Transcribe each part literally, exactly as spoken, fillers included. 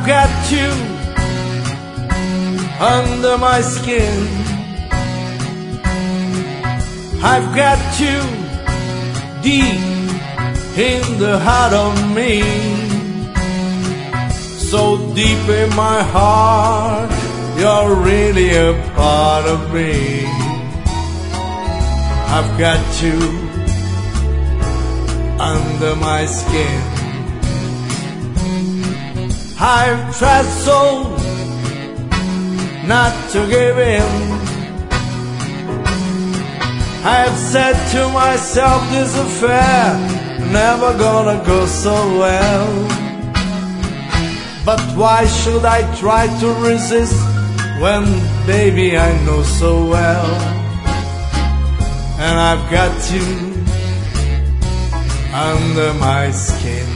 got you under my skin. I've got you deep in the heart of me, so deep in my heart, you're really a part of me. I've got you under my skin. I've tried so not to give in. I've said to myself, this affair never gonna go so well. But why should I try to resist when, baby, I know so well? And I've got you under my skin.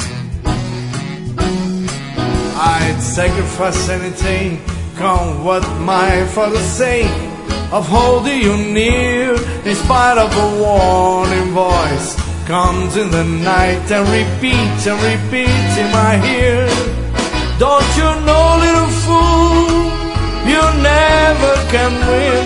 I'd sacrifice anything, come what might, for the sake of holding you near, in spite of a warning voice comes in the night and repeats and repeats in my ear. Don't you know, little fool, you never can win.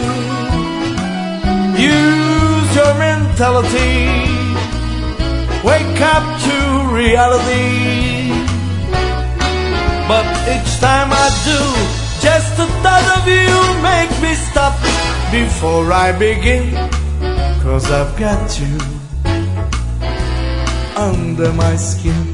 Use your mentality, wake up to reality. But each time I do, just the thought of you make me stop before I begin. 'Cause I've got you under my skin.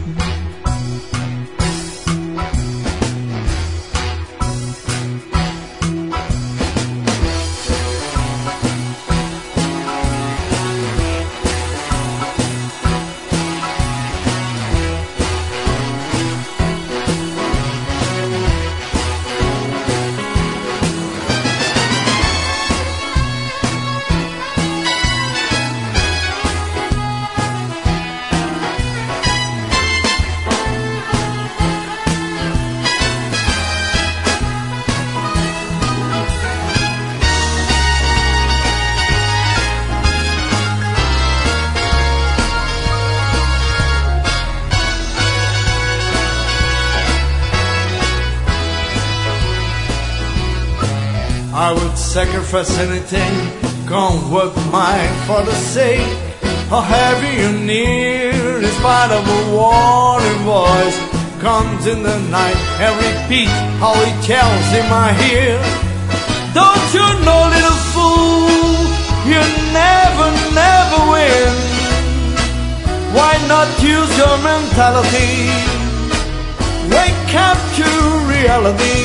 I would sacrifice anything, come what might, for the sake of having you near, in spite of a warning voice comes in the night and repeats how it tells in my ear. Don't you know, little fool, you never, never win. Why not use your mentality, wake up to reality.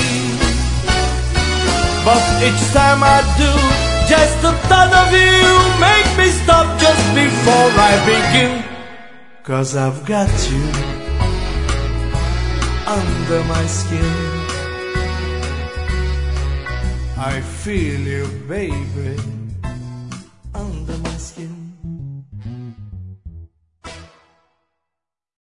But each time I do, just the thought of you make me stop just before I begin. 'Cause I've got you under my skin. I feel you, baby.